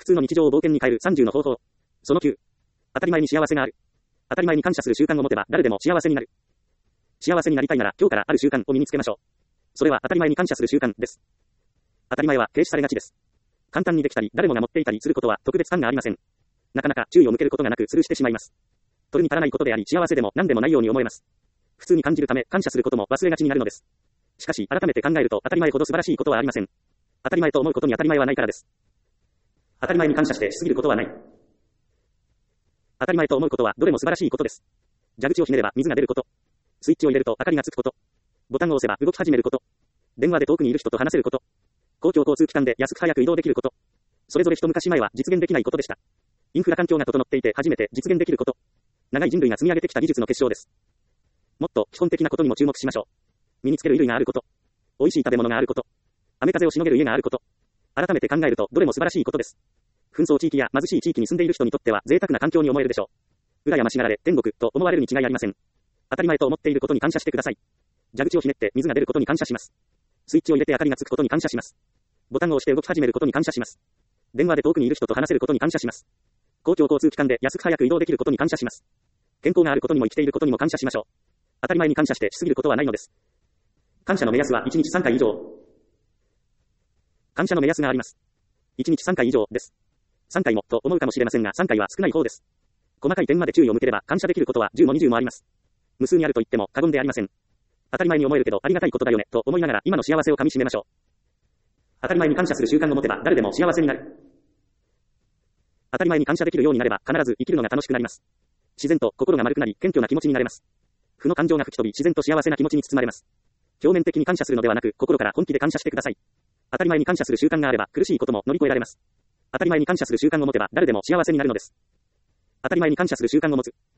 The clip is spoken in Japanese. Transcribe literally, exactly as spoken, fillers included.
通の日常を冒険に変えるさんじゅうの方法。そのきゅう。当たり前に幸せがある。当たり前に感謝する習慣を持てば誰でも幸せになる。幸せになりたいなら今日からある習慣を身につけましょう。それは当たり前に感謝する習慣です。当たり前は軽視されがちです。簡単にできたり、誰もが持っていたりすることは特別感がありません。なかなか注意を向けることがなくスルーしてしまいます。取るに足らないことであり、幸せでも何でもないように思えます。普通に感じるため、感謝することも忘れがちになるのです。しかし、改めて考えると当たり前ほど素晴らしいことはありません。当たり前と思うことに当たり前はないからです。当たり前に感謝してしすぎることはない。当たり前と思うことはどれも素晴らしいことです。蛇口をひねれば水が出ること。スイッチを入れると明かりがつくこと。ボタンを押せば動き始めること。電話で遠くにいる人と話せること。公共交通機関で安く早く移動できること。それぞれ一昔前は実現できないことでした。インフラ環境が整っていて初めて実現できること。長い人類が積み上げてきた技術の結晶です。もっと基本的なことにも注目しましょう。身につける衣類があること。美味しい食べ物があること。雨風をしのげる家があること。改めて考えるとどれも素晴らしいことです。紛争地域や貧しい地域に住んでいる人にとっては贅沢な環境に思えるでしょう。羨ましがられ天国と思われるに違いありません。当たり前と思っていることに感謝してください。蛇口をひねって水が出ることに感謝します。スイッチを入れて明かりがつくことに感謝します。ボタンを押して動き始めることに感謝します。電話で遠くにいる人と話せることに感謝します。公共交通機関で安く早く移動できることに感謝します。健康があることにも生きていることにも感謝しましょう。当たり前に感謝してしすぎることはないのです。感謝の目安はいちにちさんかい以上。感謝の目安があります。いちにちさんかい以上です。さんかいもと思うかもしれませんがさんかいは少ない方です。細かい点まで注意を向ければ感謝できることはじゅうもにじゅうもあります。無数にあると言っても過言でありません。当たり前に思えるけどありがたいことだよねと思いながら今の幸せをかみしめましょう。当たり前に感謝する習慣を持てば誰でも幸せになる。当たり前に感謝できるようになれば必ず生きるのが楽しくなります。自然と心が丸くなり謙虚な気持ちになれます。負の感情が吹き飛び自然と幸せな気持ちに包まれます。表面的に感謝するのではなく心から本気で感謝してください。当たり前に感謝する習慣があれば苦しいことも乗り越えられます。当たり前に感謝する習慣を持てば誰でも幸せになるのです。当たり前に感謝する習慣を持つ。